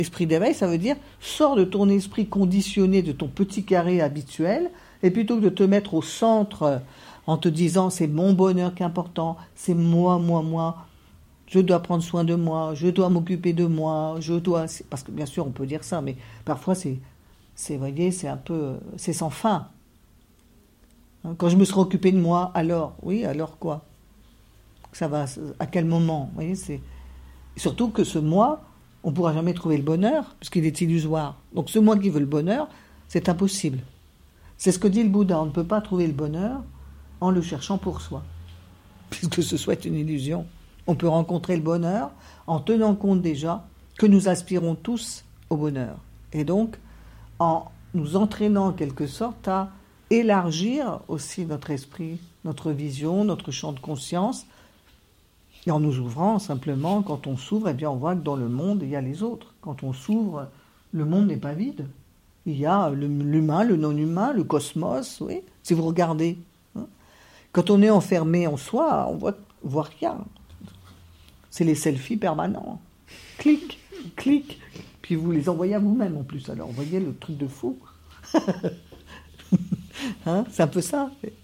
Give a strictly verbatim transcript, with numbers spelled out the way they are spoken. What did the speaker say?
Esprit d'éveil, ça veut dire sors de ton esprit conditionné, de ton petit carré habituel, et plutôt que de te mettre au centre en te disant c'est mon bonheur qui est important, c'est moi, moi, moi, je dois prendre soin de moi, je dois m'occuper de moi, je dois... Parce que bien sûr on peut dire ça, mais parfois c'est, c'est, vous voyez, c'est un peu... c'est sans fin. Quand je me serai occupé de moi, alors, oui, alors quoi? Ça va, à quel moment? Vous voyez, c'est... Surtout que ce moi, on ne pourra jamais trouver le bonheur, puisqu'il est illusoire. Donc ce moi qui veut le bonheur, c'est impossible. C'est ce que dit le Bouddha, on ne peut pas trouver le bonheur en le cherchant pour soi, puisque ce soit une illusion. On peut rencontrer le bonheur en tenant compte déjà que nous aspirons tous au bonheur. Et donc, en nous entraînant en quelque sorte à élargir aussi notre esprit, notre vision, notre champ de conscience, et en nous ouvrant simplement, quand on s'ouvre, eh bien on voit que dans le monde, il y a les autres. Quand on s'ouvre, le monde n'est pas vide. Il y a l'humain, le non-humain, le cosmos, oui, si vous regardez. Hein. Quand on est enfermé en soi, on voit, voit rien. C'est les selfies permanents. Clic, clic, puis vous les envoyez à vous-même en plus. Alors, vous voyez le truc de fou. Hein, c'est un peu ça.